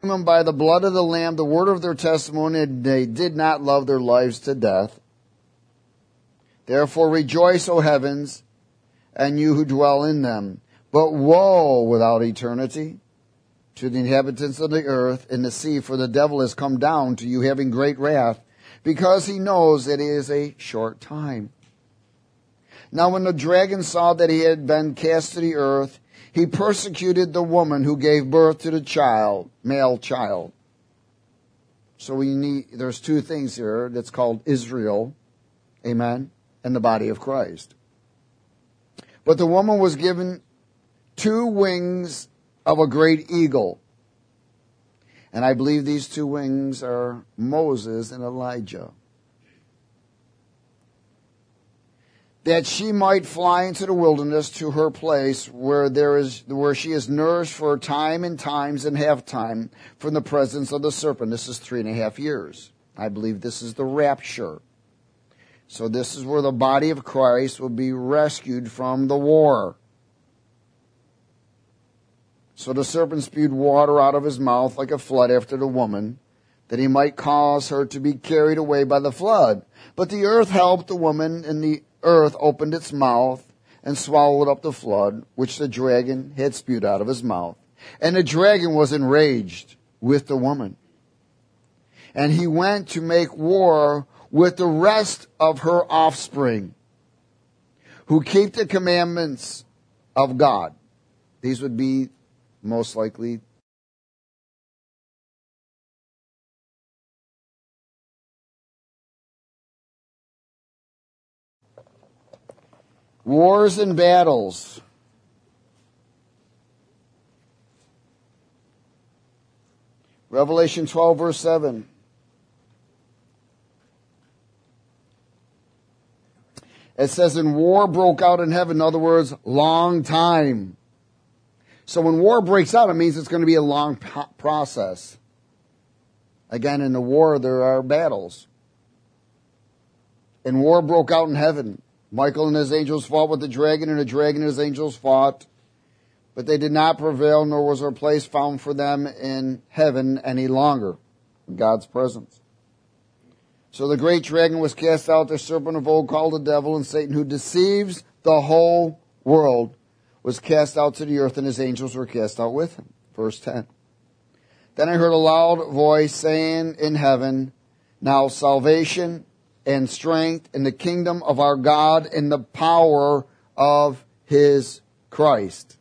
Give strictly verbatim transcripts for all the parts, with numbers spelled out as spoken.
them by the blood of the Lamb, the word of their testimony, and they did not love their lives to death. Therefore rejoice, O heavens, and you who dwell in them. But woe without eternity to the inhabitants of the earth and the sea, for the devil has come down to you having great wrath, because he knows it is a short time. Now when the dragon saw that he had been cast to the earth, he persecuted the woman who gave birth to the child, male child. So we need, there's two things here that's called Israel, amen, and the body of Christ. But the woman was given two wings of a great eagle. And I believe these two wings are Moses and Elijah. That she might fly into the wilderness to her place where there is, where she is nourished for time and times and half time from the presence of the serpent. This is three and a half years. I believe this is the rapture. So this is where the body of Christ will be rescued from the war. So the serpent spewed water out of his mouth like a flood after the woman, that he might cause her to be carried away by the flood. But the earth helped the woman, and the earth opened its mouth and swallowed up the flood, which the dragon had spewed out of his mouth. And the dragon was enraged with the woman. And he went to make war with the rest of her offspring, who keep the commandments of God. These would be most likely wars and battles. Revelation twelve, verse seven. It says, and war broke out in heaven. In other words, long time. So when war breaks out, it means it's going to be a long process. Again, in the war, there are battles. And war broke out in heaven. Michael and his angels fought with the dragon, and the dragon and his angels fought. But they did not prevail, nor was there a place found for them in heaven any longer, in God's presence. So the great dragon was cast out, the serpent of old called the devil and Satan, who deceives the whole world, was cast out to the earth, and his angels were cast out with him. Verse ten. Then I heard a loud voice saying in heaven, now salvation and strength in the kingdom of our God and the power of his Christ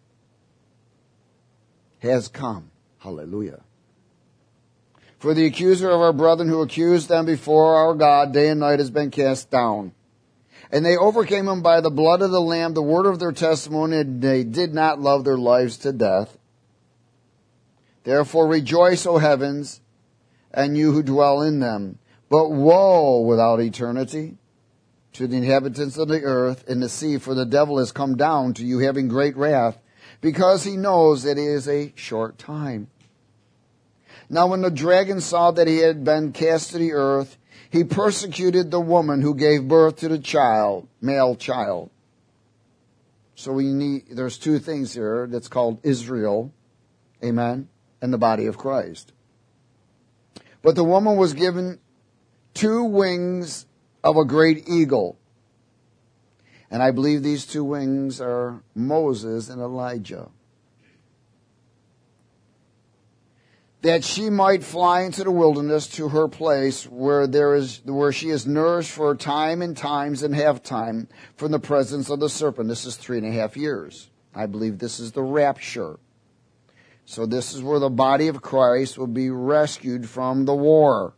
has come. Hallelujah. For the accuser of our brethren who accused them before our God day and night has been cast down. And they overcame him by the blood of the Lamb, the word of their testimony, and they did not love their lives to death. Therefore rejoice, O heavens, and you who dwell in them. But woe without eternity to the inhabitants of the earth and the sea, for the devil has come down to you having great wrath, because he knows it is a short time. Now when the dragon saw that he had been cast to the earth, he persecuted the woman who gave birth to the child, male child. So we need, there's two things here that's called Israel, amen, and the body of Christ. But the woman was given two wings of a great eagle. And I believe these two wings are Moses and Elijah. That she might fly into the wilderness to her place where there is, where she is nourished for time and times and half time from the presence of the serpent. This is three and a half years. I believe this is the rapture. So this is where the body of Christ will be rescued from the war.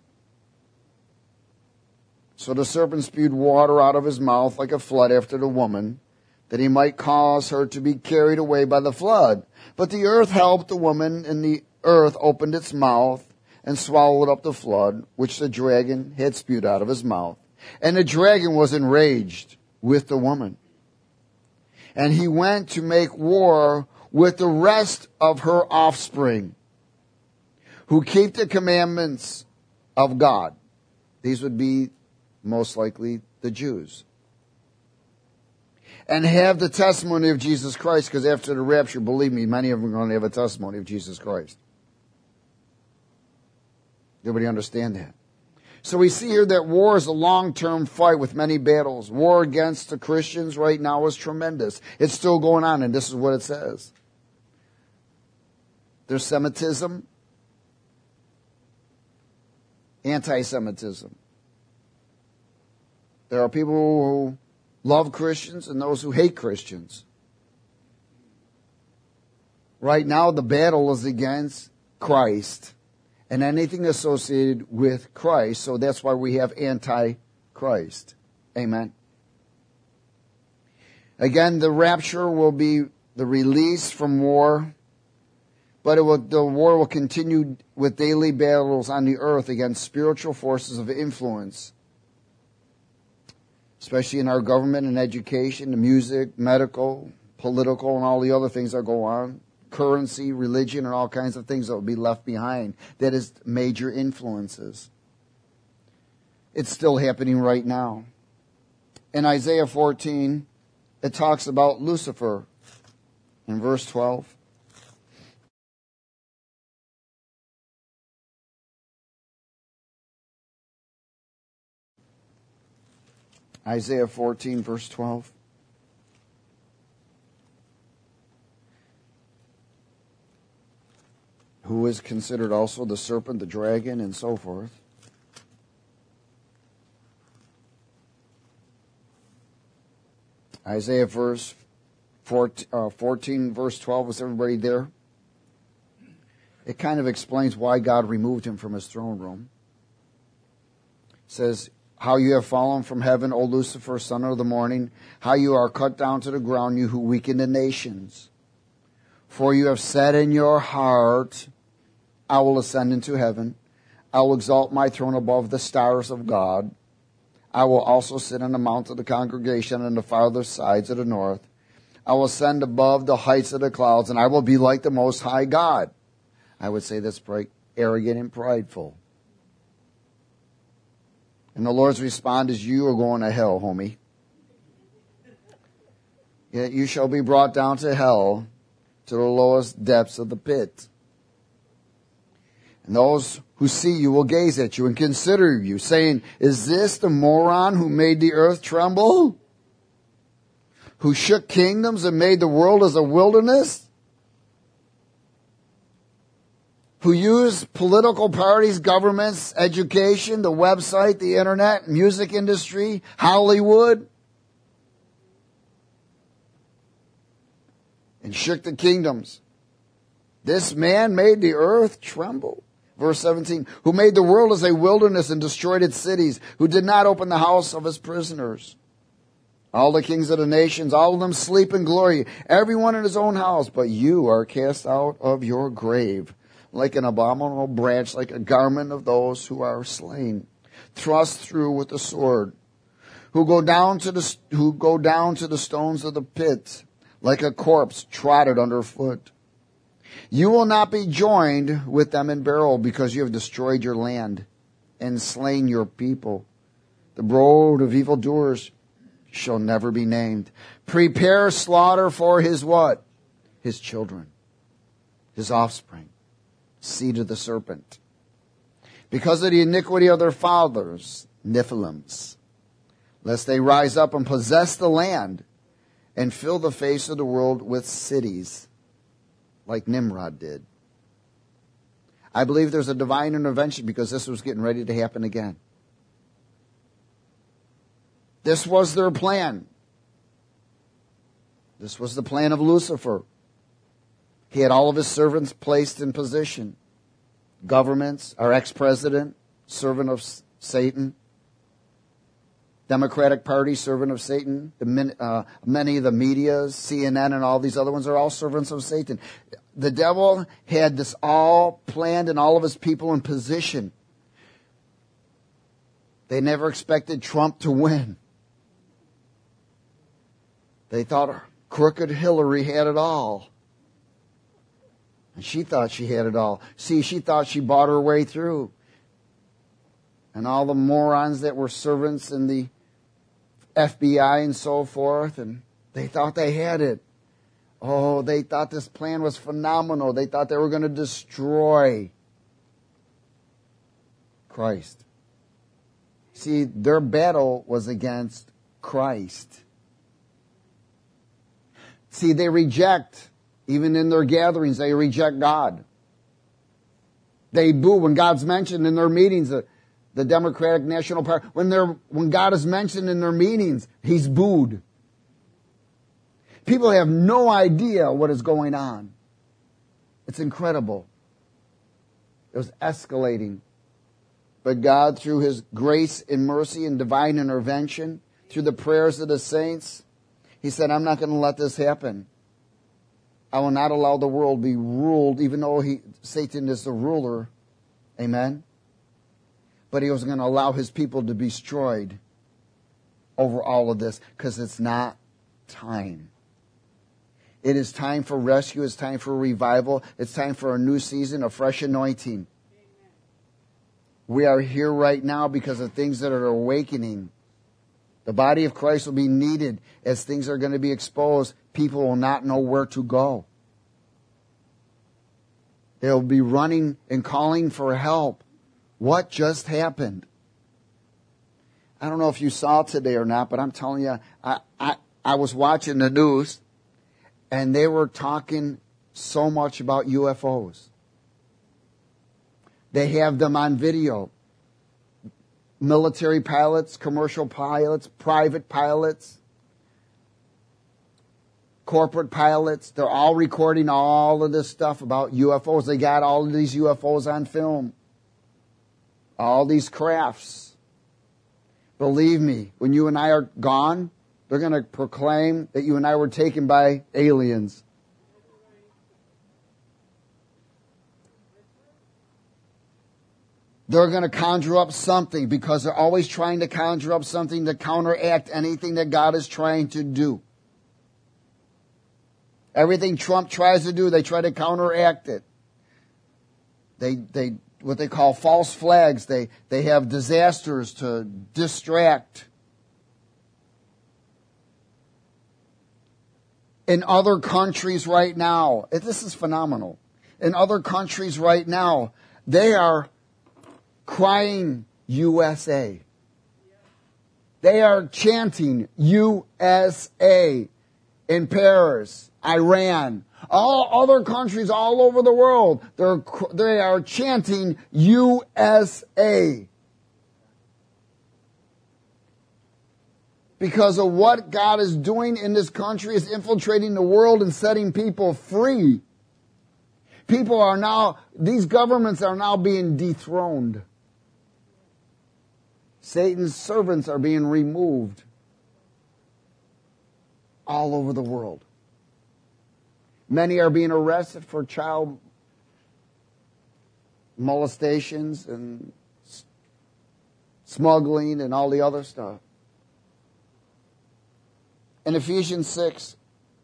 So the serpent spewed water out of his mouth like a flood after the woman, that he might cause her to be carried away by the flood. But the earth helped the woman, and the earth opened its mouth and swallowed up the flood, which the dragon had spewed out of his mouth. And the dragon was enraged with the woman. And he went to make war with the rest of her offspring, who keep the commandments of God. These would be most likely the Jews. And have the testimony of Jesus Christ, because after the rapture, believe me, many of them are going to have a testimony of Jesus Christ. Everybody understand that? So we see here that war is a long-term fight with many battles. War against the Christians right now is tremendous. It's still going on, and this is what it says. There's Semitism, anti-Semitism. There are people who love Christians and those who hate Christians. Right now, the battle is against Christ and anything associated with Christ. So that's why we have anti-Christ. Amen. Again, the rapture will be the release from war, but it will, the war will continue with daily battles on the earth against spiritual forces of influence, especially in our government and education, the music, medical, political, and all the other things that go on. Currency, religion, and all kinds of things that will be left behind. That is major influences. It's still happening right now. In Isaiah fourteen, it talks about Lucifer in verse twelve. Isaiah fourteen, verse twelve. Who is considered also the serpent, the dragon, and so forth. Isaiah verse fourteen, verse twelve. Was everybody there? It kind of explains why God removed him from his throne room. It says, how you have fallen from heaven, O Lucifer, son of the morning, how you are cut down to the ground, you who weaken the nations. For you have said in your heart, I will ascend into heaven. I will exalt my throne above the stars of God. I will also sit on the mount of the congregation on the farther sides of the north. I will ascend above the heights of the clouds, and I will be like the Most High God. I would say that's arrogant and prideful. And the Lord's response is, you are going to hell, homie. Yet you shall be brought down to hell, to the lowest depths of the pit. And those who see you will gaze at you and consider you, saying, is this the moron who made the earth tremble? Who shook kingdoms and made the world as a wilderness? Who used political parties, governments, education, the website, the internet, music industry, Hollywood, and shook the kingdoms. This man made the earth tremble. Verse seventeen, who made the world as a wilderness and destroyed its cities, who did not open the house of his prisoners. All the kings of the nations, all of them sleep in glory, everyone in his own house, but you are cast out of your grave, like an abominable branch, like a garment of those who are slain, thrust through with the sword, who go down to the who go down to the stones of the pit, like a corpse trodden underfoot. You will not be joined with them in burial, because you have destroyed your land and slain your people. The brood of evildoers shall never be named. Prepare slaughter for his what? His children, his offspring, seed of the serpent. Because of the iniquity of their fathers, Nephilims, lest they rise up and possess the land and fill the face of the world with cities, like Nimrod did. I believe there's a divine intervention because this was getting ready to happen again. This was their plan. This was the plan of Lucifer. He had all of his servants placed in position. Governments, our ex-president, servant of Satan. Democratic Party, servant of Satan. The, uh, many of the medias, C N N and all these other ones are all servants of Satan. The devil had this all planned and all of his people in position. They never expected Trump to win. They thought crooked Hillary had it all. And she thought she had it all. See, she thought she bought her way through. And all the morons that were servants in the F B I and so forth, and they thought they had it. Oh, they thought this plan was phenomenal. They thought they were going to destroy Christ. See, their battle was against Christ. See, they reject, even in their gatherings, they reject God. They boo when God's mentioned in their meetings, the, the Democratic National Party. When they're, when God is mentioned in their meetings, He's booed. People have no idea what is going on. It's incredible. It was escalating. But God, through His grace and mercy and divine intervention, through the prayers of the saints, He said, I'm not going to let this happen. I will not allow the world to be ruled, even though he, Satan is the ruler. Amen? But He was going to allow His people to be destroyed over all of this, because it's not time. It is time for rescue. It's time for revival. It's time for a new season, a fresh anointing. We are here right now because of things that are awakening. The body of Christ will be needed as things are going to be exposed. People will not know where to go. They'll be running and calling for help. What just happened? I don't know if you saw today or not, but I'm telling you, I, I, I was watching the news, and they were talking so much about U F Os. They have them on video. Military pilots, commercial pilots, private pilots, corporate pilots. They're all recording all of this stuff about U F Os. They got all of these U F Os on film. All these crafts. Believe me, when you and I are gone, they're going to proclaim that you and I were taken by aliens. They're going to conjure up something, because they're always trying to conjure up something to counteract anything that God is trying to do. Everything Trump tries to do, they try to counteract it. They, they, what they call false flags. They, they have disasters to distract. In other countries right now, this is phenomenal. In other countries right now, they are crying U S A. They are chanting U S A in Paris, Iran, all other countries all over the world. They're, they are chanting U S A. Because of what God is doing in this country is infiltrating the world and setting people free. People are now, these governments are now being dethroned. Satan's servants are being removed all over the world. Many are being arrested for child molestations and smuggling and all the other stuff. In Ephesians six,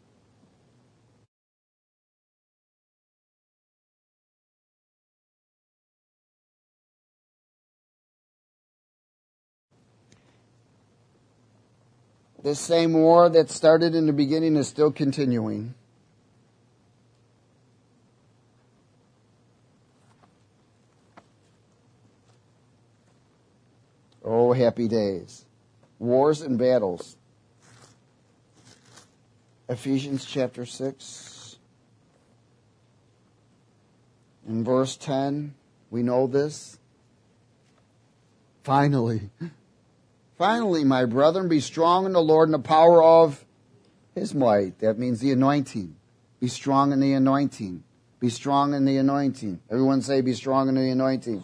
this same war that started in the beginning is still continuing. Oh, happy days. Wars and battles. Ephesians chapter six. In verse ten, we know this. Finally. Finally, my brethren, be strong in the Lord and the power of His might. That means the anointing. Be strong in the anointing. Be strong in the anointing. Everyone say, be strong in the anointing.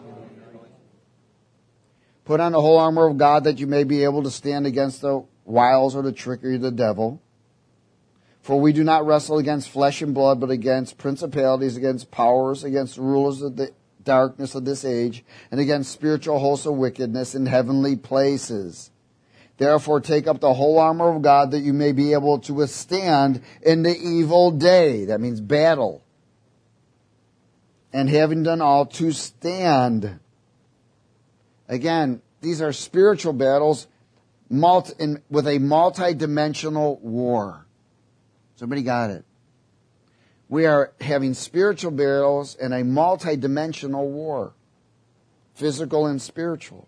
Put on the whole armor of God that you may be able to stand against the wiles or the trickery of the devil. For we do not wrestle against flesh and blood, but against principalities, against powers, against the rulers of the darkness of this age, and against spiritual hosts of wickedness in heavenly places. Therefore take up the whole armor of God that you may be able to withstand in the evil day. That means battle. And having done all, to stand. Again, these are spiritual battles multi, in, with a multi-dimensional war. Somebody got it? We are having spiritual battles in a multi-dimensional war. physical and spiritual.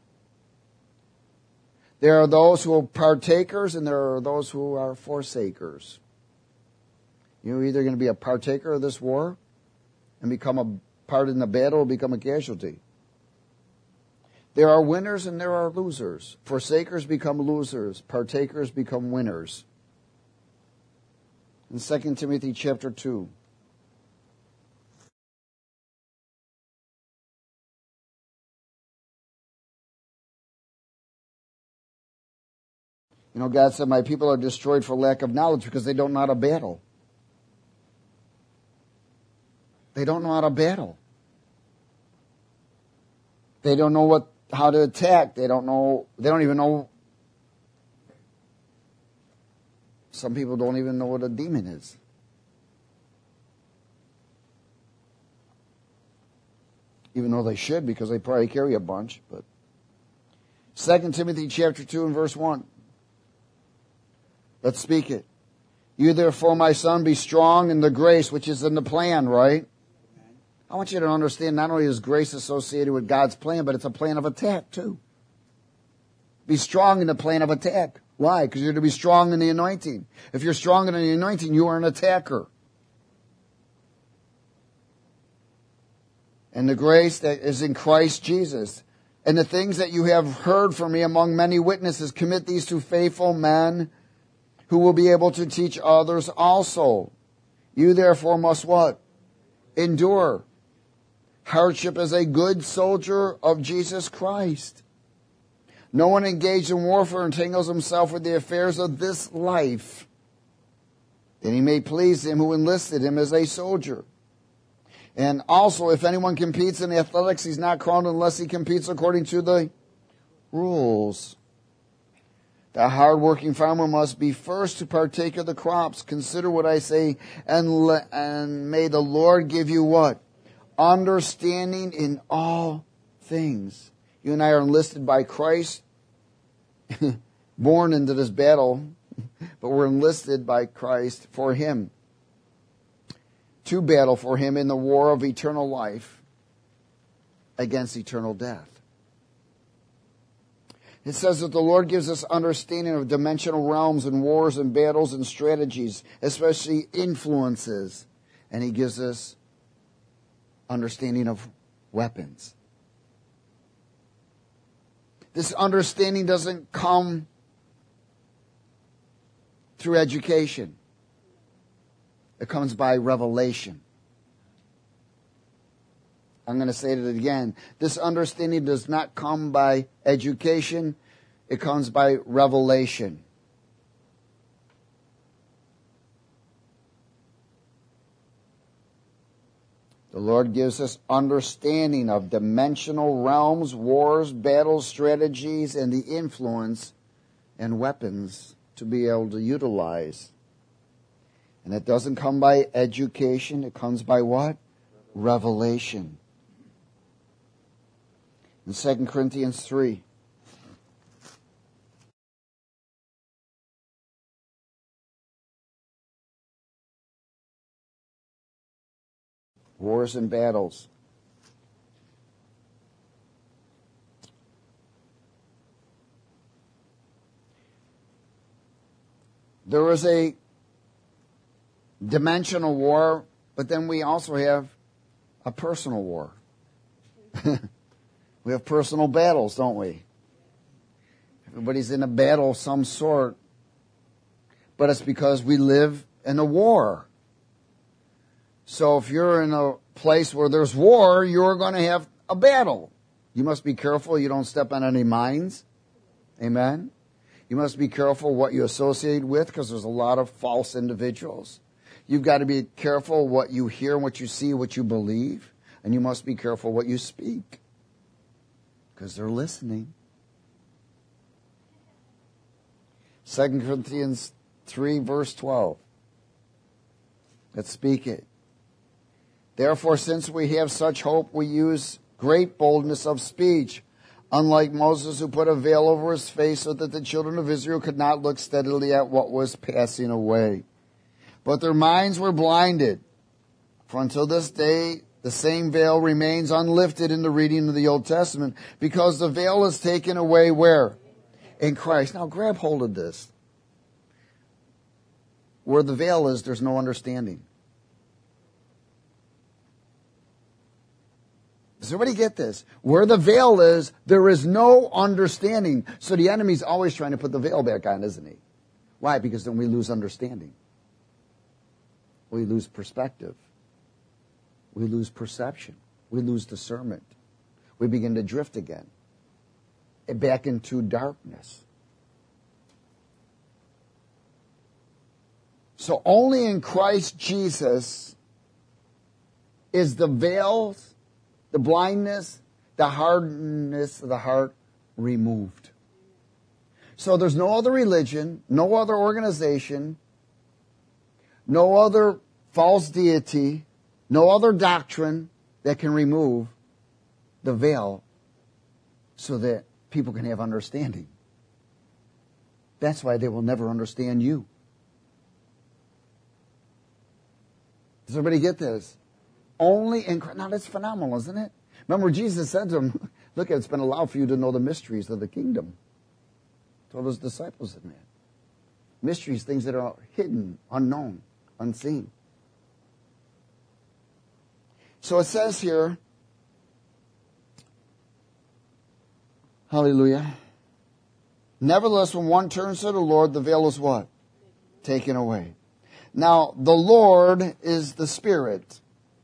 There are those who are partakers and there are those who are forsakers. You're either going to be a partaker of this war and become a part in the battle or become a casualty. There are winners and there are losers. Forsakers become losers. Partakers become winners. In Second Timothy chapter two. You know, God said, my people are destroyed for lack of knowledge because they don't know how to battle. They don't know how to battle. They don't know what how to attack. They don't know, they don't even know. Some people don't even know what a demon is. Even though they should, because they probably carry a bunch. But Second Timothy chapter two and verse one. Let's speak it. You therefore, my son, be strong in the grace which is in the plan, right? I want you to understand not only is grace associated with God's plan, but it's a plan of attack too. Be strong in the plan of attack. Why? Because you're to be strong in the anointing. If you're strong in the anointing, you are an attacker. And the grace that is in Christ Jesus. And the things that you have heard from me among many witnesses, commit these to faithful men who will be able to teach others also. You therefore must what? Endure hardship as a good soldier of Jesus Christ. No one engaged in warfare entangles himself with the affairs of this life, that he may please him who enlisted him as a soldier. And also, if anyone competes in athletics, he's not crowned unless he competes according to the rules. The hard-working farmer must be first to partake of the crops. Consider what I say, and, le- and may the Lord give you what? Understanding in all things. You and I are enlisted by Christ, born into this battle, but we're enlisted by Christ for Him, to battle for Him in the war of eternal life against eternal death. It says that the Lord gives us understanding of dimensional realms and wars and battles and strategies, especially influences. And He gives us understanding of weapons. This understanding doesn't come through education. It comes by revelation. I'm going to say it again. This understanding does not come by education. It comes by revelation. The Lord gives us understanding of dimensional realms, wars, battles, strategies, and the influence and weapons to be able to utilize. And it doesn't come by education. It comes by what? Revelation. In Second Corinthians three. Wars and battles. There is a dimensional war, but then we also have a personal war. We have personal battles, don't we? Everybody's in a battle of some sort, but it's because we live in a war. So if you're in a place where there's war, you're going to have a battle. You must be careful you don't step on any mines. Amen? You must be careful what you associate with, because there's a lot of false individuals. You've got to be careful what you hear, what you see, what you believe. And you must be careful what you speak, because they're listening. Second Corinthians three, verse twelve. Let's speak it. Therefore, since we have such hope, we use great boldness of speech, unlike Moses, who put a veil over his face so that the children of Israel could not look steadily at what was passing away. But their minds were blinded. For until this day, The same veil remains unlifted in the reading of the Old Testament because the veil is taken away where? In Christ. Now grab hold of this. Where the veil is, there's no understanding. Does everybody get this? Where the veil is, there is no understanding. So the enemy's always trying to put the veil back on, isn't he? Why? Because then we lose understanding. We lose perspective. We lose perception. We lose discernment. We begin to drift again. Back into darkness. So only in Christ Jesus is the veils, the blindness, the hardness of the heart removed. So there's no other religion, no other organization, no other false deity, no other doctrine that can remove the veil so that people can have understanding. That's why they will never understand you. Does everybody get this? Only in Christ. Now that's phenomenal, isn't it? Remember Jesus said to him, look, it's been allowed for you to know the mysteries of the kingdom. Told his disciples in that. Mysteries, things that are hidden, unknown, unseen. So it says here, hallelujah. Nevertheless, when one turns to the Lord, the veil is what? Taken away. Now, the Lord is the Spirit.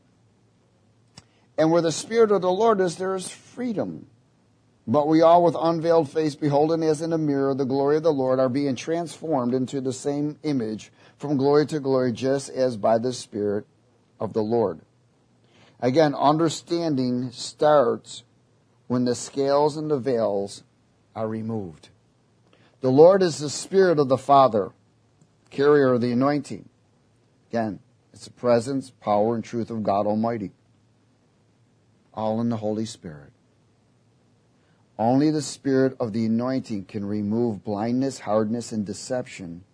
And where the Spirit of the Lord is, there is freedom. But we all with unveiled face, beholding as in a mirror the glory of the Lord, are being transformed into the same image from glory to glory, just as by the Spirit of the Lord. Again, understanding starts when the scales and the veils are removed. The Lord is the Spirit of the Father, carrier of the anointing. Again, it's the presence, power, and truth of God Almighty. All in the Holy Spirit. Only the Spirit of the anointing can remove blindness, hardness, and deception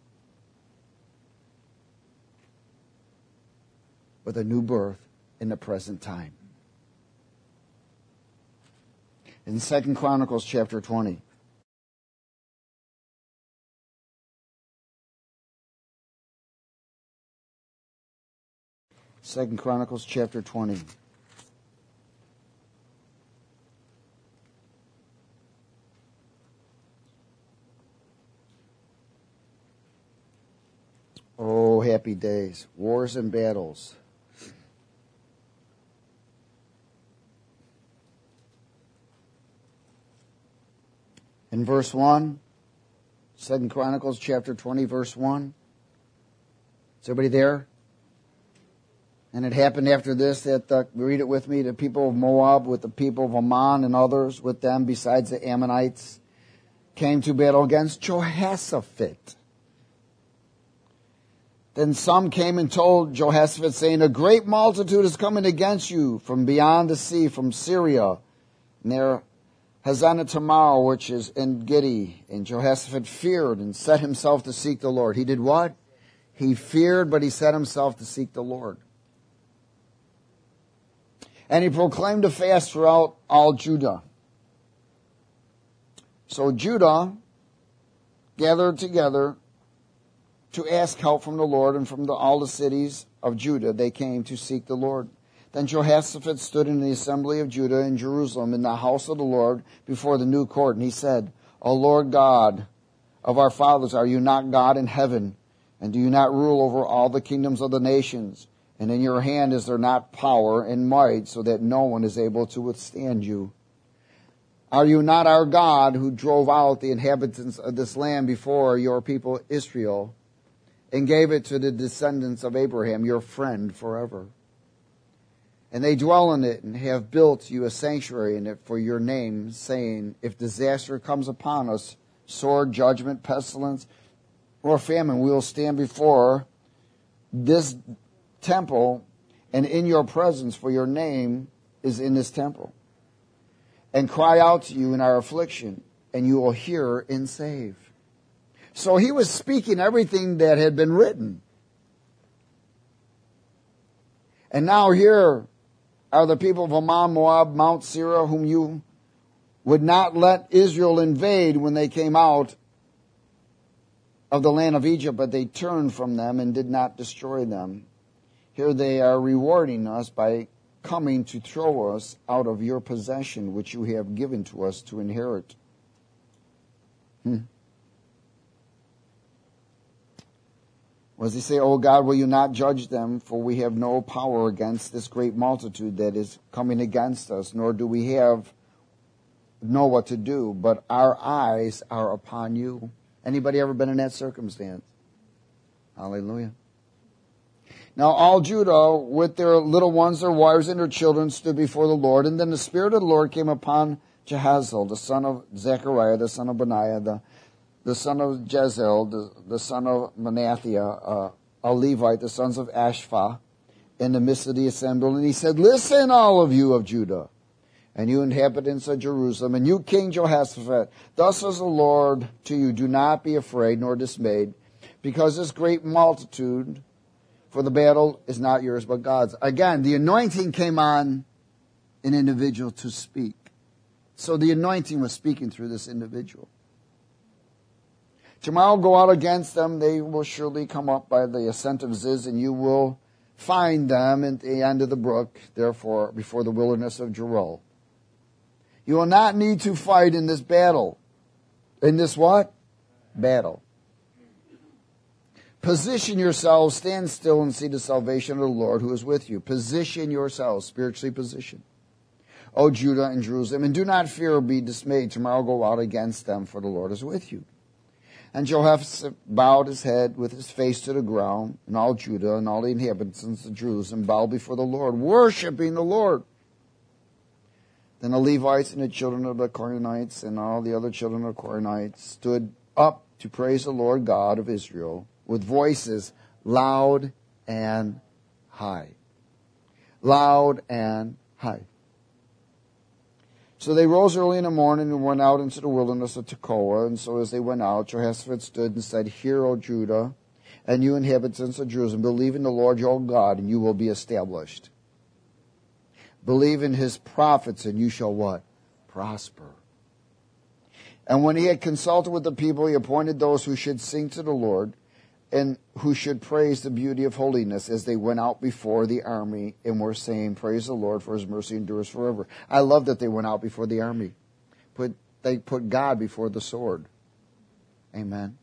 with a new birth in the present time. In Second Chronicles chapter twenty. Second Chronicles chapter twenty. Oh, happy days. Wars and battles. In verse one, Second Chronicles chapter twenty, verse one. Is everybody there? And it happened after this that, uh, read it with me, the people of Moab with the people of Ammon and others with them besides the Ammonites came to battle against Jehoshaphat. Then some came and told Jehoshaphat, saying, a great multitude is coming against you from beyond the sea, from Syria, near Hazanah Tamar, which is En Gedi. And Jehoshaphat feared and set himself to seek the Lord. He did what? He feared, but he set himself to seek the Lord. And he proclaimed a fast throughout all Judah. So Judah gathered together to ask help from the Lord, and from the, all the cities of Judah they came to seek the Lord. Then Jehoshaphat stood in the assembly of Judah in Jerusalem in the house of the Lord before the new court, and he said, O Lord God of our fathers, are you not God in heaven? And do you not rule over all the kingdoms of the nations? And in your hand is there not power and might, so that no one is able to withstand you? Are you not our God, who drove out the inhabitants of this land before your people Israel, and gave it to the descendants of Abraham, your friend, forever? And they dwell in it, and have built you a sanctuary in it for your name, saying, if disaster comes upon us, sword, judgment, pestilence, or famine, we will stand before this temple and in your presence, for your name is in this temple, and cry out to you in our affliction, and you will hear and save. So he was speaking everything that had been written. And now here are the people of Ammon, Moab, Mount Seir, whom you would not let Israel invade when they came out of the land of Egypt, but they turned from them and did not destroy them. Here they are rewarding us by coming to throw us out of your possession, which you have given to us to inherit. Hmm. What does he say? O God, will you not judge them? For we have no power against this great multitude that is coming against us, nor do we have know what to do, but our eyes are upon you. Anybody ever been in that circumstance? Hallelujah. Now all Judah, with their little ones, their wives, and their children, stood before the Lord. And then the Spirit of the Lord came upon Jehaziel, the son of Zechariah, the son of Benaiah, the, the son of Jezel, the, the son of Manatheh, uh, a Levite, the sons of Ashpha, in the midst of the assembly. And he said, listen, all of you of Judah, and you inhabitants of Jerusalem, and you King Jehoshaphat, thus says the Lord to you, do not be afraid nor dismayed, because this great multitude, for the battle is not yours but God's. Again, the anointing came on an individual to speak. So the anointing was speaking through this individual. Tomorrow go out against them. They will surely come up by the ascent of Ziz, and you will find them at the end of the brook, therefore, before the wilderness of Jeruel. You will not need to fight in this battle. In this what? Battle. Position yourselves, stand still and see the salvation of the Lord who is with you. Position yourselves, spiritually positioned. O Judah and Jerusalem, and do not fear or be dismayed. Tomorrow go out against them, for the Lord is with you. And Jehoshaphat bowed his head with his face to the ground, and all Judah and all the inhabitants of Jerusalem bowed before the Lord, worshiping the Lord. Then the Levites and the children of the Koranites and all the other children of the Koranites stood up to praise the Lord God of Israel with voices loud and high. Loud and high. So they rose early in the morning and went out into the wilderness of Tekoa. And so as they went out, Jehoshaphat stood and said, hear, O Judah, and you inhabitants of Jerusalem, believe in the Lord your God, and you will be established. Believe in his prophets, and you shall what? Prosper. And when he had consulted with the people, he appointed those who should sing to the Lord, and who should praise the beauty of holiness as they went out before the army and were saying, praise the Lord, for his mercy endures forever. I love that they went out before the army. Put, they put God before the sword. Amen.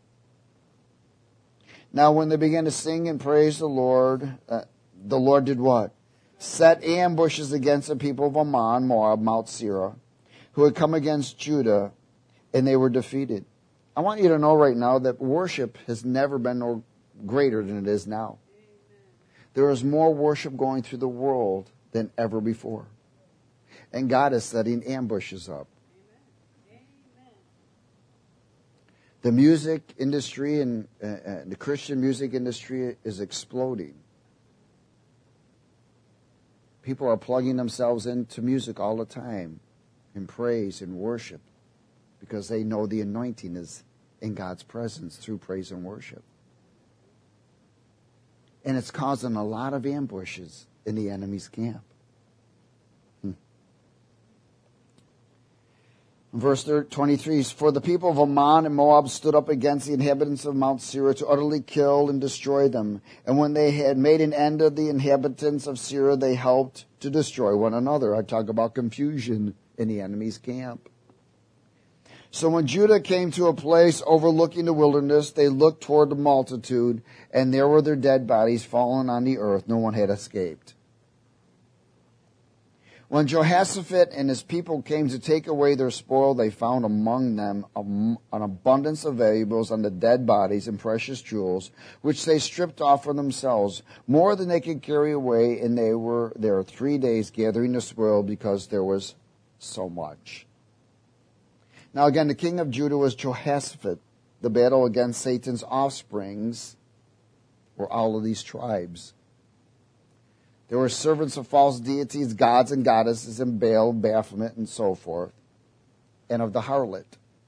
Now when they began to sing and praise the Lord, uh, the Lord did what? Set ambushes against the people of Ammon, Moab, Mount Seir, who had come against Judah, and they were defeated. I want you to know right now that worship has never been no greater than it is now. There is more worship going through the world than ever before. And God is setting ambushes up. The music industry and uh, uh, the Christian music industry is exploding. People are plugging themselves into music all the time in praise and worship because they know the anointing is in God's presence through praise and worship. And it's causing a lot of ambushes in the enemy's camp. Hmm. Verse twenty-three, for the people of Ammon and Moab stood up against the inhabitants of Mount Seir to utterly kill and destroy them. And when they had made an end of the inhabitants of Seir, they helped to destroy one another. I talk about confusion in the enemy's camp. So when Judah came to a place overlooking the wilderness, they looked toward the multitude, and there were their dead bodies fallen on the earth. No one had escaped. When Jehoshaphat and his people came to take away their spoil, they found among them an abundance of valuables on the dead bodies and precious jewels, which they stripped off for themselves, more than they could carry away, and they were there three days gathering the spoil because there was so much. Now again, the king of Judah was Jehoshaphat. The battle against Satan's offsprings were all of these tribes. There were servants of false deities, gods and goddesses, and Baal, Baphomet, and so forth, and of the harlot.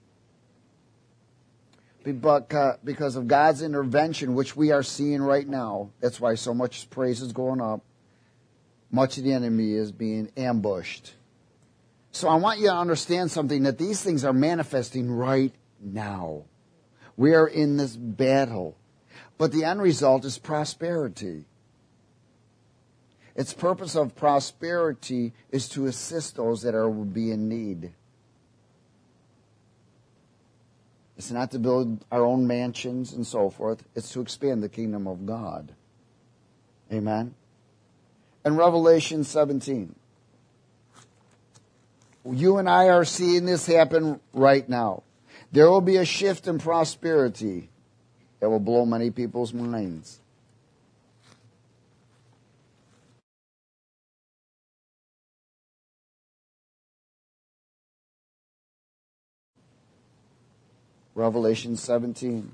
But because of God's intervention, which we are seeing right now, that's why so much praise is going up. Much of the enemy is being ambushed. So I want you to understand something, that these things are manifesting right now. We are in this battle. But the end result is prosperity. Its purpose of prosperity is to assist those that are will be in need. It's not to build our own mansions and so forth. It's to expand the kingdom of God. Amen. And Revelation seventeen. You and I are seeing this happen right now. There will be a shift in prosperity that will blow many people's minds. Revelation seventeen.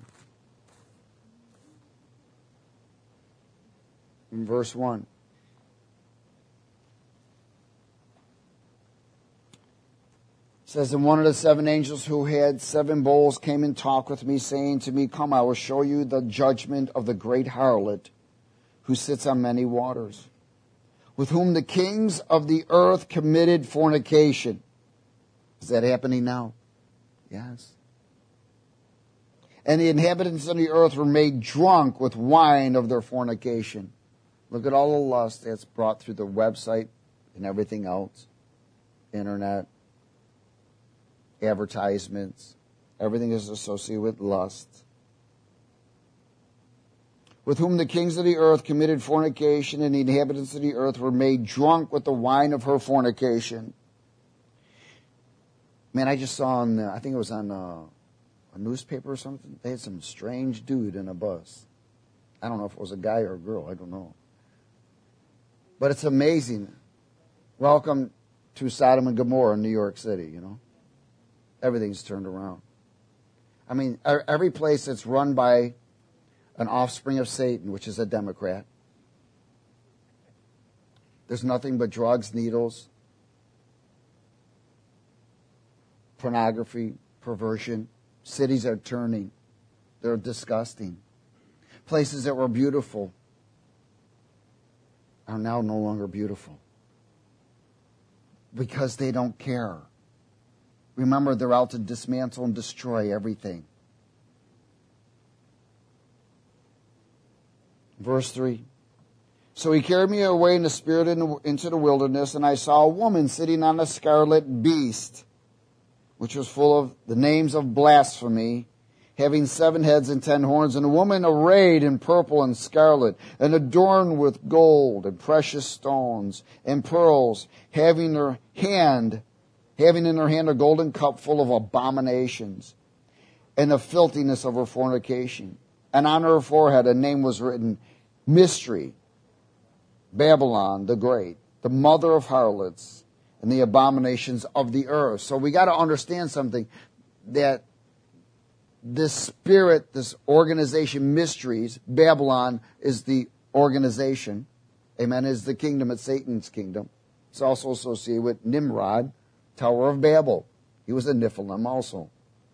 In verse one. It says, and one of the seven angels who had seven bowls came and talked with me, saying to me, come, I will show you the judgment of the great harlot who sits on many waters, with whom the kings of the earth committed fornication. Is that happening now? Yes. And the inhabitants of the earth were made drunk with wine of their fornication. Look at all the lust that's brought through the website and everything else. Internet, advertisements, everything is associated with lust. With whom the kings of the earth committed fornication, and the inhabitants of the earth were made drunk with the wine of her fornication. Man, I just saw on, the, I think it was on uh, a newspaper or something, they had some strange dude in a bus. I don't know if it was a guy or a girl, I don't know. But it's amazing. Welcome to Sodom and Gomorrah in New York City, you know. Everything's turned around. I mean, every place that's run by an offspring of Satan, which is a Democrat, there's nothing but drugs, needles, pornography, perversion. Cities are turning. They're disgusting. Places that were beautiful are now no longer beautiful because they don't care. Remember, they're out to dismantle and destroy everything. Verse three. So he carried me away in the spirit into the wilderness, and I saw a woman sitting on a scarlet beast, which was full of the names of blasphemy, having seven heads and ten horns, and a woman arrayed in purple and scarlet, and adorned with gold and precious stones and pearls, having her hand having in her hand a golden cup full of abominations and the filthiness of her fornication. And on her forehead a name was written, Mystery, Babylon the Great, the mother of harlots and the abominations of the earth. So we got to understand something, that this spirit, this organization, Mysteries, Babylon is the organization. Amen, is the kingdom, it's Satan's kingdom. It's also associated with Nimrod, Tower of Babel. He was a Nephilim also.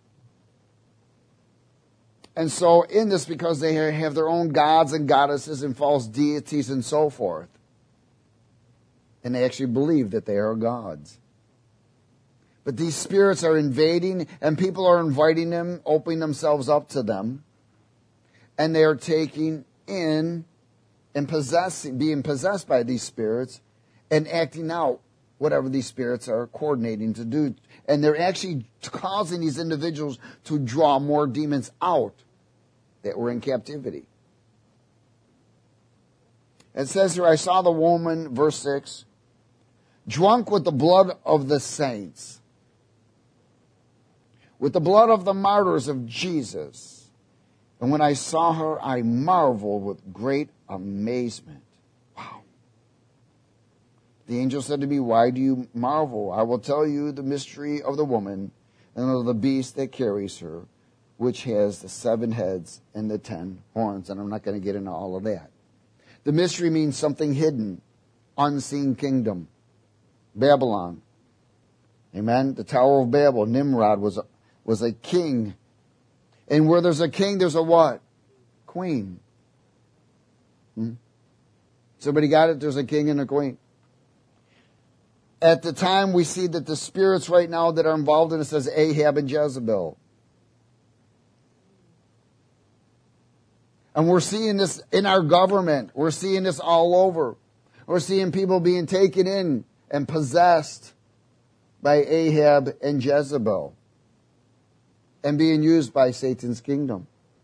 And so in this, because they have their own gods and goddesses and false deities and so forth, and they actually believe that they are gods. But these spirits are invading, and people are inviting them, opening themselves up to them, and they are taking in and possessing, being possessed by these spirits and acting out whatever these spirits are coordinating to do. And they're actually causing these individuals to draw more demons out that were in captivity. It says here, I saw the woman, verse six, drunk with the blood of the saints, with the blood of the martyrs of Jesus. And when I saw her, I marveled with great amazement. Wow. The angel said to me, why do you marvel? I will tell you the mystery of the woman and of the beast that carries her, which has the seven heads and the ten horns. And I'm not going to get into all of that. The mystery means something hidden, unseen kingdom. Babylon. Amen. The Tower of Babel. Nimrod was a, was a king. And where there's a king, there's a what? Queen. Hmm? Somebody got it? There's a king and a queen. at the time we see that the spirits right now that are involved in it says Ahab and Jezebel. And we're seeing this in our government. We're seeing this all over. We're seeing people being taken in and possessed by Ahab and Jezebel and being used by Satan's kingdom.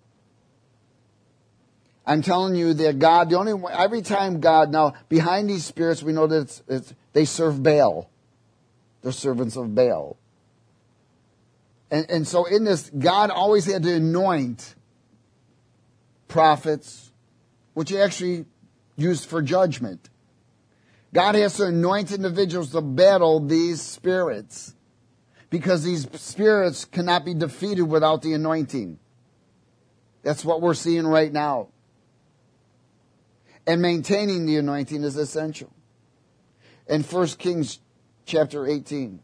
I'm telling you that God, the only way, every time God, now behind these spirits we know that it's, it's, they serve Baal. They're servants of Baal. And, and so in this, God always had to anoint prophets, which he actually used for judgment. God has to anoint individuals to battle these spirits because these spirits cannot be defeated without the anointing. That's what we're seeing right now. And maintaining the anointing is essential. In First Kings chapter eighteen.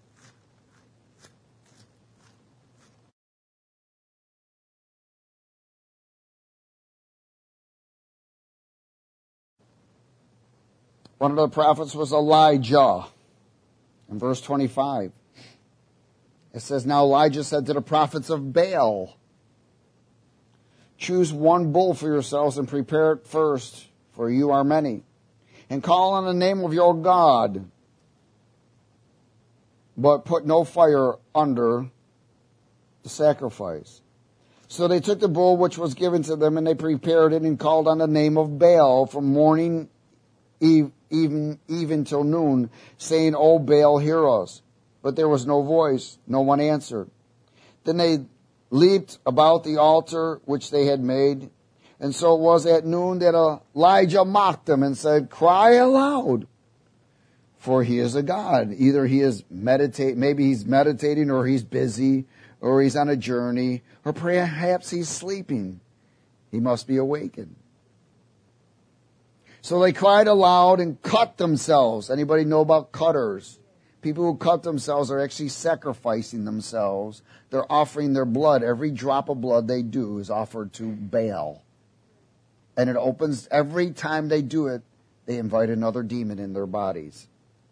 One of the prophets was Elijah. In verse twenty-five, it says, Now Elijah said to the prophets of Baal, Choose one bull for yourselves and prepare it first, for you are many, and call on the name of your God, but put no fire under the sacrifice. So they took the bull which was given to them, and they prepared it and called on the name of Baal from morning eve, even, even till noon, saying, O Baal, hear us. But there was no voice, no one answered. Then they leaped about the altar which they had made. And so it was at noon that Elijah mocked them and said, Cry aloud, for he is a god. Either he is meditate, maybe he's meditating, or he's busy, or he's on a journey, or perhaps he's sleeping. He must be awakened. So they cried aloud and cut themselves. Anybody know about cutters? People who cut themselves are actually sacrificing themselves. They're offering their blood. Every drop of blood they do is offered to Baal. And it opens, every time they do it, they invite another demon in their bodies.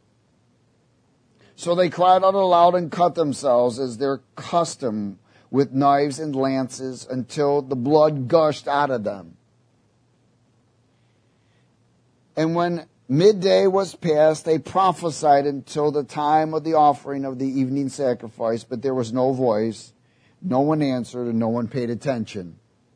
So they cried out aloud and cut themselves as their custom with knives and lances until the blood gushed out of them. And when midday was past, they prophesied until the time of the offering of the evening sacrifice, but there was no voice, no one answered, and no one paid attention.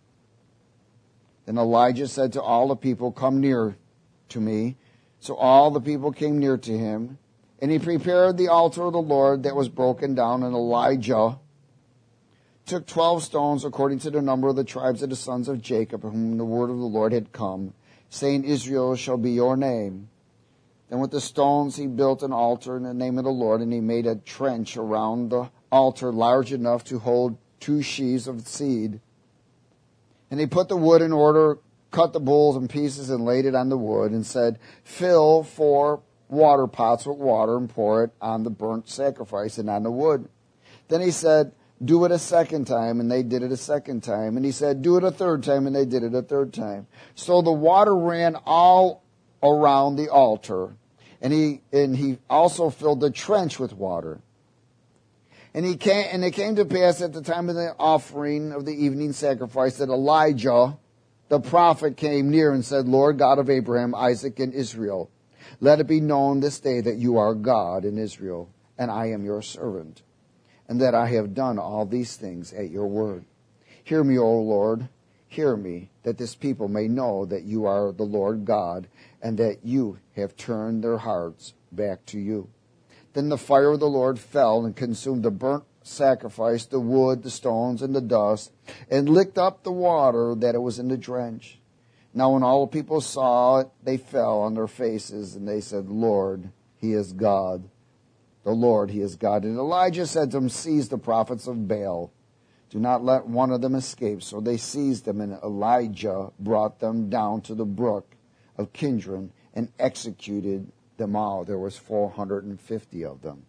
Then Elijah said to all the people, Come near to me. So all the people came near to him, and he prepared the altar of the Lord that was broken down, and Elijah took twelve stones according to the number of the tribes of the sons of Jacob, whom the word of the Lord had come, saying, Israel shall be your name. Then with the stones he built an altar in the name of the Lord, and he made a trench around the altar large enough to hold two sheaves of seed. And he put the wood in order, cut the bulls in pieces, and laid it on the wood, and said, Fill four water pots with water, and pour it on the burnt sacrifice and on the wood. Then he said, Do it a second time, and they did it a second time. And he said, Do it a third time, and they did it a third time. So the water ran all around the altar, and he and he also filled the trench with water. And he came, and it came to pass at the time of the offering of the evening sacrifice that Elijah, the prophet, came near and said, Lord God of Abraham, Isaac, and Israel, let it be known this day that you are God in Israel, and I am your servant, and that I have done all these things at your word. Hear me, O Lord, hear me, that this people may know that you are the Lord God, and that you have turned their hearts back to you. Then the fire of the Lord fell and consumed the burnt sacrifice, the wood, the stones, and the dust, and licked up the water that it was in the drench. Now when all the people saw it, they fell on their faces, and they said, Lord, he is God. The Lord, he is God. And Elijah said to them, Seize the prophets of Baal. Do not let one of them escape. So they seized them, and Elijah brought them down to the brook of Kidron and executed them all. There was four hundred fifty of them.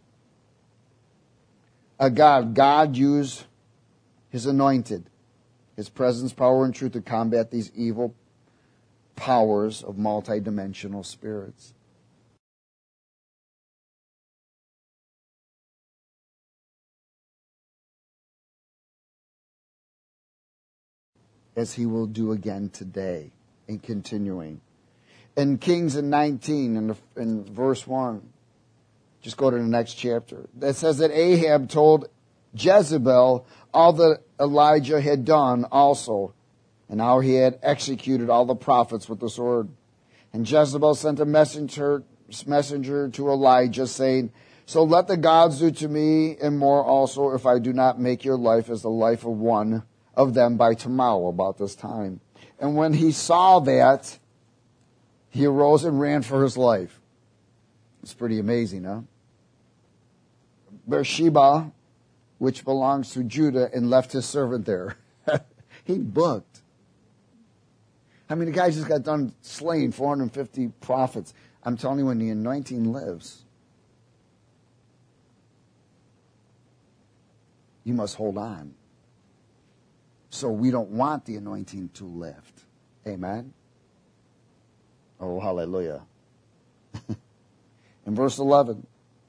A God, God used his anointed, his presence, power, and truth to combat these evil powers of multidimensional spirits. as he will do again today. And continuing. In Kings in nineteen, in, the, in verse one, just go to the next chapter. That says that Ahab told Jezebel all that Elijah had done also, and how he had executed all the prophets with the sword. And Jezebel sent a messenger, messenger to Elijah, saying, so let the gods do to me and more also, if I do not make your life as the life of one of them by tomorrow about this time. And when he saw that, he arose and ran for his life. It's pretty amazing, huh? Beersheba, which belongs to Judah, and left his servant there. He booked. I mean, the guy just got done slaying four hundred fifty prophets. I'm telling you, when the anointing lives, you must hold on. So we don't want the anointing to lift. Amen? Oh, hallelujah. In verse eleven,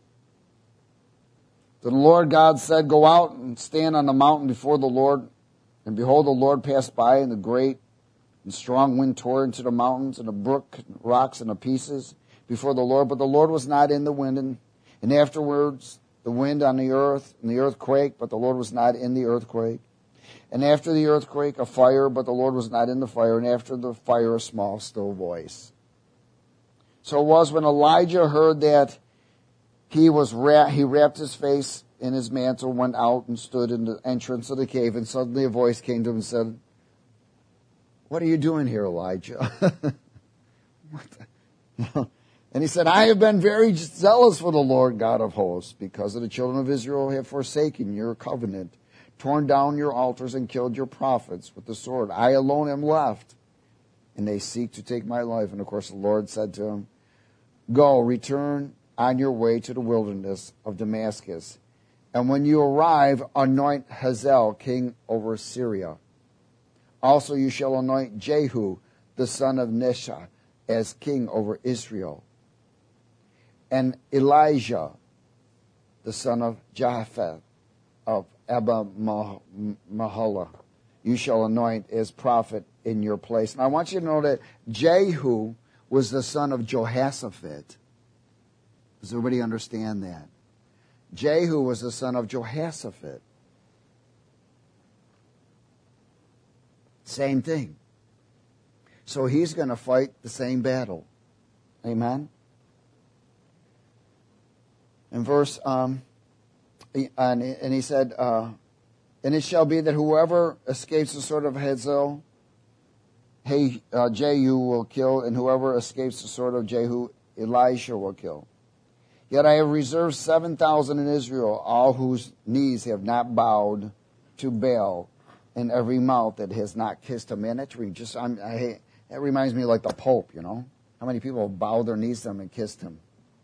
the Lord God said, go out and stand on the mountain before the Lord. And behold, the Lord passed by, and the great and strong wind tore into the mountains, and the brook, and rocks, and the pieces before the Lord. But the Lord was not in the wind. And, and afterwards, the wind on the earth, and the earthquake, but the Lord was not in the earthquake. And after the earthquake, a fire, but the Lord was not in the fire. And after the fire, a small, still voice. So it was when Elijah heard that he was wrapped, he wrapped his face in his mantle, went out and stood in the entrance of the cave. And suddenly a voice came to him and said, what are you doing here, Elijah? What the? And he said, I have been very zealous for the Lord God of hosts, because of the children of Israel have forsaken your covenant, torn down your altars, and killed your prophets with the sword. I alone am left, and they seek to take my life. And of course the Lord said to him, go, return on your way to the wilderness of Damascus. And when you arrive, anoint Hazael king over Syria. Also you shall anoint Jehu, the son of Nisha, as king over Israel. And Elijah, the son of Japheth, of Abba Mahala, you shall anoint as prophet in your place. And I want you to know that Jehu was the son of Jehoshaphat. Does everybody understand that? Jehu was the son of Jehoshaphat. Same thing. So he's going to fight the same battle. Amen? In verse, um, and, and he said, uh, and it shall be that whoever escapes the sword of Hazael, hey, uh, Jehu will kill, and whoever escapes the sword of Jehu, Elisha will kill. Yet I have reserved seven thousand in Israel, all whose knees have not bowed to Baal, and every mouth that has not kissed him. Man, that's just, I'm, I, that reminds me like the Pope, you know? How many people bowed their knees to him and kissed him?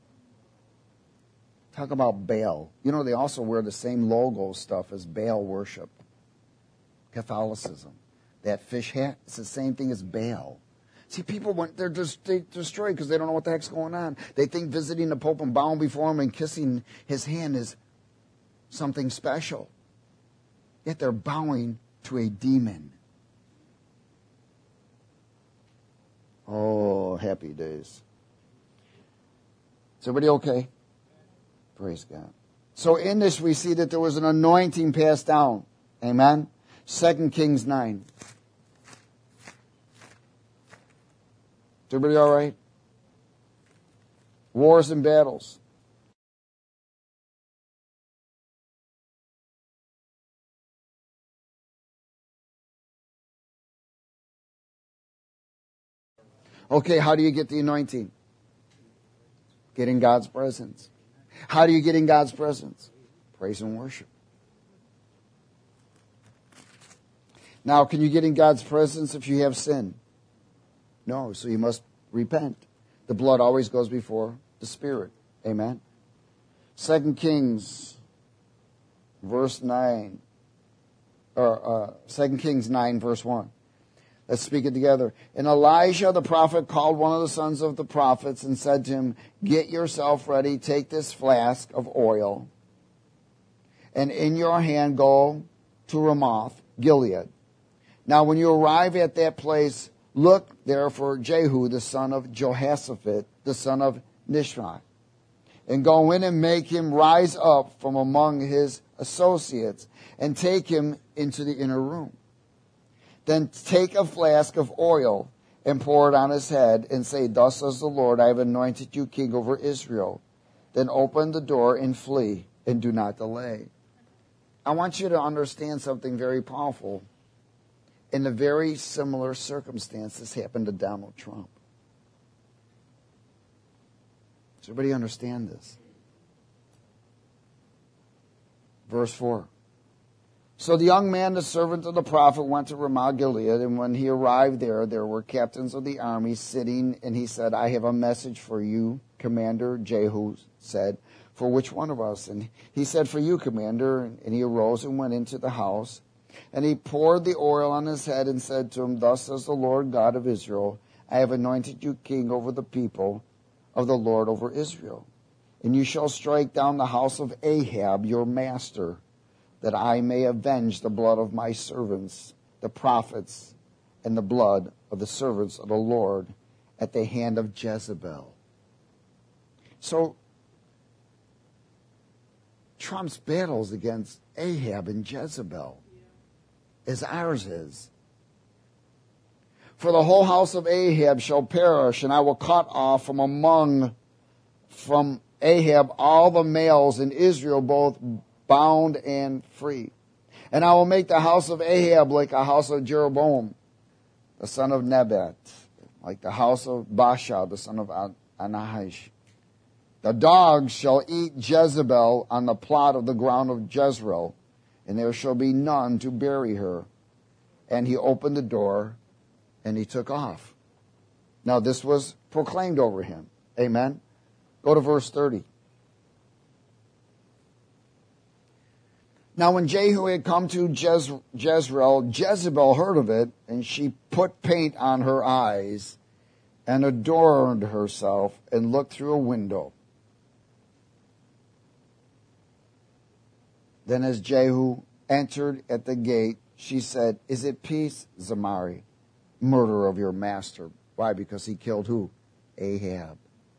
Talk about Baal. You know, they also wear the same logo stuff as Baal worship. Catholicism. That fish hat, it's the same thing as Baal. See, people, went, they're just they destroyed because they don't know what the heck's going on. They think visiting the Pope and bowing before him and kissing his hand is something special. Yet they're bowing to a demon. Oh, happy days. Is everybody okay? Praise God. So in this we see that there was an anointing passed down. Amen? Second Kings nine. Is everybody all right? Wars and battles. Okay, how do you get the anointing? Get in God's presence. How do you get in God's presence? Praise and worship. Now, can you get in God's presence if you have sin? No, so you must repent. The blood always goes before the Spirit. Amen? Second Kings, verse nine. Or uh, Second Kings nine, verse one. Let's speak it together. And Elijah the prophet called one of the sons of the prophets and said to him, get yourself ready, take this flask of oil, and in your hand go to Ramoth, Gilead. Now when you arrive at that place, look there for Jehu, the son of Jehoshaphat, the son of Nishri, and go in and make him rise up from among his associates, and take him into the inner room. Then take a flask of oil and pour it on his head, and say, Thus says the Lord, I have anointed you king over Israel. Then open the door and flee, and do not delay. I want you to understand something very powerful. In a very similar circumstance, this happened to Donald Trump. Does everybody understand this? Verse four. So the young man, the servant of the prophet, went to Ramah Gilead, and when he arrived there, there were captains of the army sitting, and he said, I have a message for you, Commander. Jehu said, For which one of us? And he said, For you, Commander. And he arose and went into the house, and he poured the oil on his head and said to him, Thus says the Lord God of Israel, I have anointed you king over the people of the Lord over Israel. And you shall strike down the house of Ahab, your master, that I may avenge the blood of my servants, the prophets, and the blood of the servants of the Lord at the hand of Jezebel. So, Trump's battles against Ahab and Jezebel, as ours is. For the whole house of Ahab shall perish, and I will cut off from among, from Ahab all the males in Israel, both bound and free. And I will make the house of Ahab like a house of Jeroboam, the son of Nebat, like the house of Baasha, the son of Anahish. The dogs shall eat Jezebel on the plot of the ground of Jezreel, and there shall be none to bury her. And he opened the door, and he took off. Now this was proclaimed over him. Amen. Go to verse thirty. Now when Jehu had come to Jez- Jezreel, Jezebel heard of it, and she put paint on her eyes and adorned herself and looked through a window. Then as Jehu entered at the gate, she said, Is it peace, Zamari, murderer of your master? Why? Because he killed who? Ahab.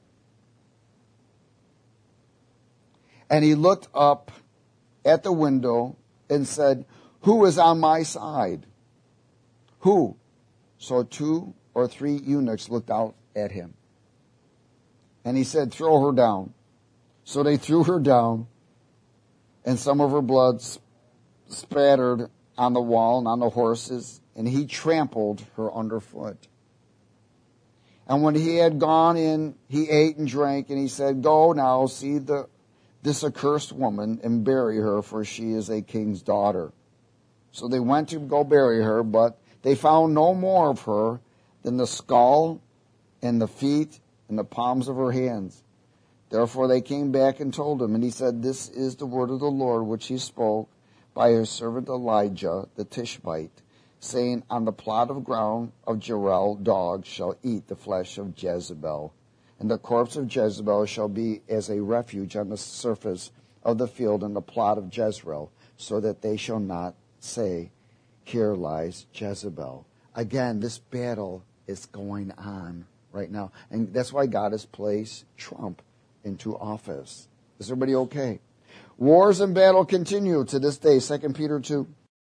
And he looked up at the window and said, Who is on my side? Who? So two or three eunuchs looked out at him. And he said, Throw her down. So they threw her down, and some of her blood spattered on the wall and on the horses, and he trampled her underfoot. And when he had gone in, he ate and drank, and he said, Go now, see the this accursed woman, and bury her, for she is a king's daughter. So they went to go bury her, but they found no more of her than the skull and the feet and the palms of her hands. Therefore they came back and told him, and he said, This is the word of the Lord which he spoke by his servant Elijah the Tishbite, saying, On the plot of ground of Jezreel dogs shall eat the flesh of Jezebel, and the corpse of Jezebel shall be as a refuge on the surface of the field in the plot of Jezreel, so that they shall not say, Here lies Jezebel. Again, this battle is going on right now. And that's why God has placed Trump into office. Is everybody okay? Wars and battle continue to this day. Second Peter two.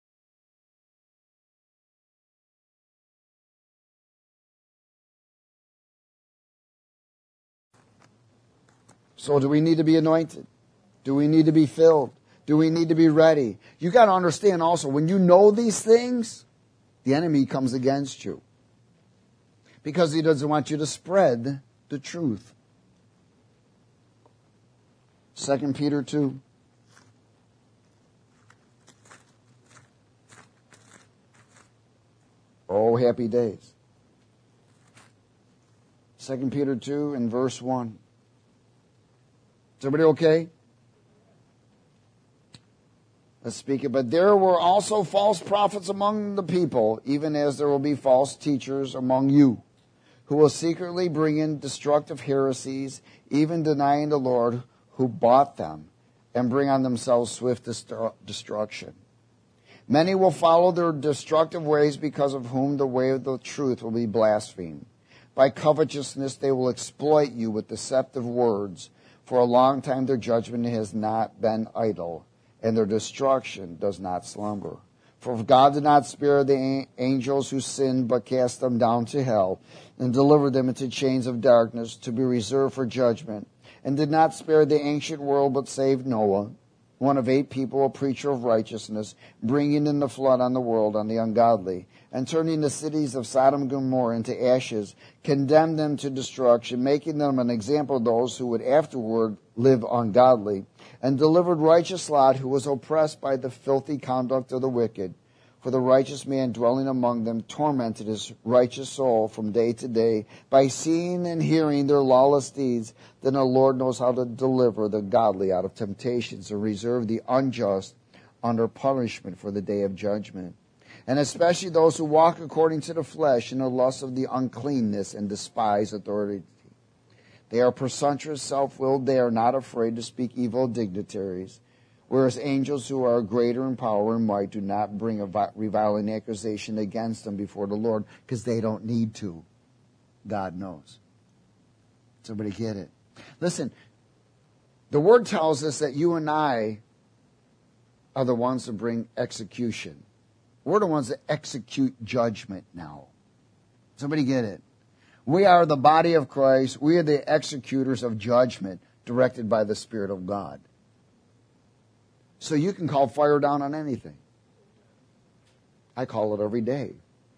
So do we need to be anointed? Do we need to be filled? Do we need to be ready? You got to understand also, when you know these things, the enemy comes against you. Because he doesn't want you to spread the truth. Second Peter two. Oh, happy days. Second Peter two and verse one. Is everybody okay? Let's speak it. But there were also false prophets among the people, even as there will be false teachers among you, who will secretly bring in destructive heresies, even denying the Lord who bought them, and bring on themselves swift destru- destruction. Many will follow their destructive ways, because of whom the way of the truth will be blasphemed. By covetousness they will exploit you with deceptive words. For a long time their judgment has not been idle, and their destruction does not slumber. For if God did not spare the angels who sinned, but cast them down to hell, and delivered them into chains of darkness to be reserved for judgment, and did not spare the ancient world, but saved Noah, one of eight people, a preacher of righteousness, bringing in the flood on the world, on the ungodly, and turning the cities of Sodom and Gomorrah into ashes, condemned them to destruction, making them an example of those who would afterward live ungodly, and delivered righteous Lot, who was oppressed by the filthy conduct of the wicked. For the righteous man dwelling among them tormented his righteous soul from day to day by seeing and hearing their lawless deeds. Then the Lord knows how to deliver the godly out of temptations and reserve the unjust under punishment for the day of judgment. And especially those who walk according to the flesh in the lust of the uncleanness and despise authority. They are presumptuous, self-willed. They are not afraid to speak evil of dignitaries. Whereas angels who are greater in power and might do not bring a reviling accusation against them before the Lord, because they don't need to. God knows. Somebody get it? Listen, the Word tells us that you and I are the ones that bring execution. We're the ones that execute judgment now. Somebody get it? We are the body of Christ. We are the executors of judgment directed by the Spirit of God. So you can call fire down on anything. I call it every day.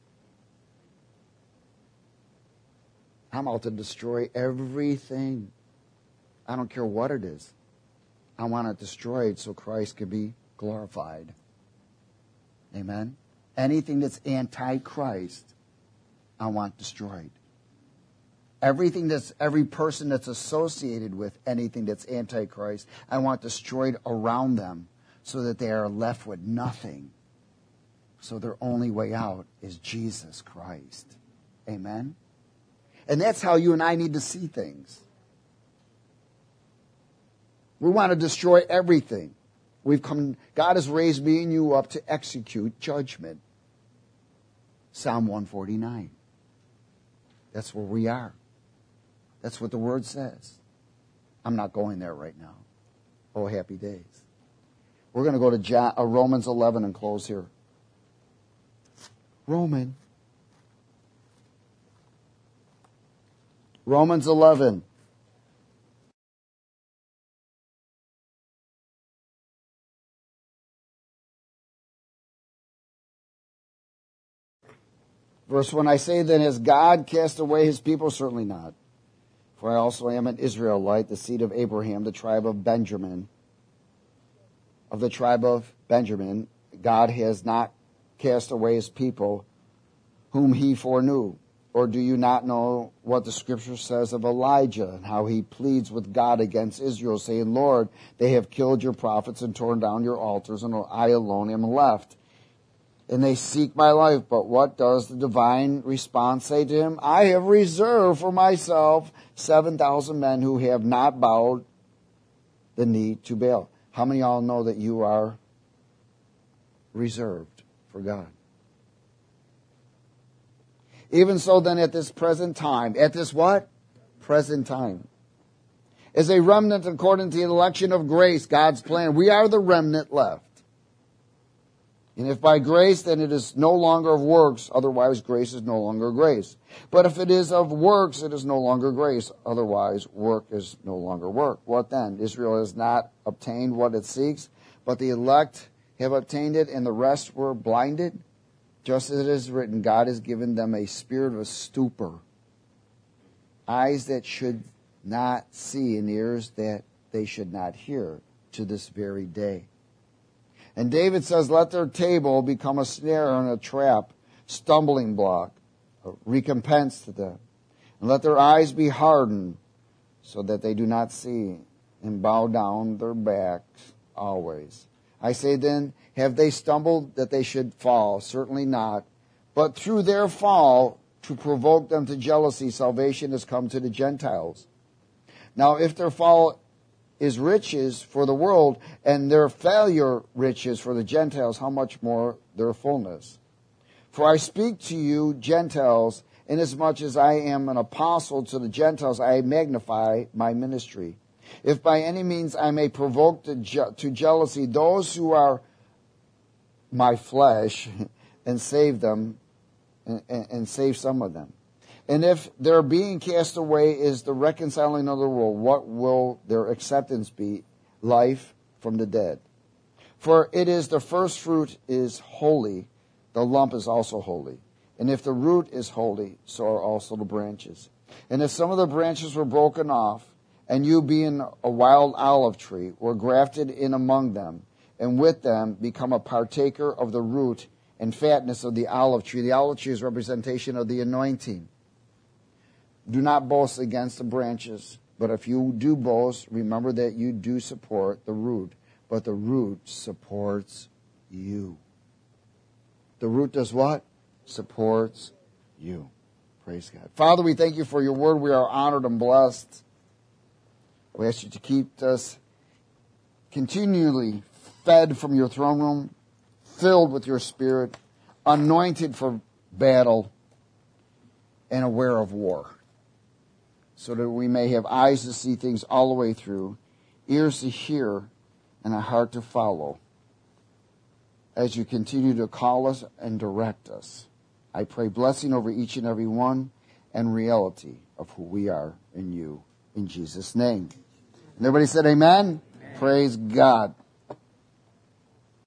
I'm out to destroy everything. I don't care what it is. I want it destroyed so Christ can be glorified. Amen? Anything that's anti-Christ, I want destroyed. Everything that's, every person that's associated with anything that's anti-Christ, I want destroyed around them, so that they are left with nothing. So their only way out is Jesus Christ. Amen? And that's how you and I need to see things. We want to destroy everything. We've come, God has raised me and you up to execute judgment. Psalm one forty-nine. That's where we are. That's what the Word says. I'm not going there right now. Oh, happy days. We're going to go to John, uh, Romans eleven and close here. Roman. Romans eleven. Verse one, I say then, has God cast away his people? Certainly not. For I also am an Israelite, the seed of Abraham, the tribe of Benjamin. Of the tribe of Benjamin, God has not cast away his people, whom he foreknew. Or do you not know what the Scripture says of Elijah, and how he pleads with God against Israel, saying, Lord, they have killed your prophets and torn down your altars, and I alone am left. And they seek my life. But what does the divine response say to him? I have reserved for myself seven thousand men who have not bowed the knee to Baal. How many of y'all know that you are reserved for God? Even so then at this present time, at this what? Present time. As a remnant according to the election of grace, God's plan, we are the remnant left. And if by grace, then it is no longer of works, otherwise grace is no longer grace. But if it is of works, it is no longer grace, otherwise work is no longer work. What then? Israel has not obtained what it seeks, but the elect have obtained it, and the rest were blinded. Just as it is written, God has given them a spirit of stupor, eyes that should not see, and ears that they should not hear, to this very day. And David says, let their table become a snare and a trap, stumbling block, a recompense to them. And let their eyes be hardened, so that they do not see, and bow down their backs always. I say then, have they stumbled that they should fall? Certainly not. But through their fall, to provoke them to jealousy, salvation has come to the Gentiles. Now if their fall is riches for the world, and their failure riches for the Gentiles, how much more their fullness? For I speak to you, Gentiles, inasmuch as I am an apostle to the Gentiles, I magnify my ministry. If by any means I may provoke to, je- to jealousy those who are my flesh, and save them, and, and, and save some of them. And if their being cast away is the reconciling of the world, what will their acceptance be? Life from the dead. For it is the first fruit is holy, the lump is also holy. And if the root is holy, so are also the branches. And if some of the branches were broken off, and you being a wild olive tree, were grafted in among them, and with them become a partaker of the root and fatness of the olive tree. The olive tree is representation of the anointing. Do not boast against the branches, but if you do boast, remember that you do support the root, but the root supports you. The root does what? Supports you. Praise God. Father, we thank you for your word. We are honored and blessed. We ask you to keep us continually fed from your throne room, filled with your spirit, anointed for battle, and aware of war, so that we may have eyes to see things all the way through, ears to hear, and a heart to follow, as you continue to call us and direct us. I pray blessing over each and every one, and reality of who we are in you, in Jesus' name. And everybody said amen? Amen. Praise God.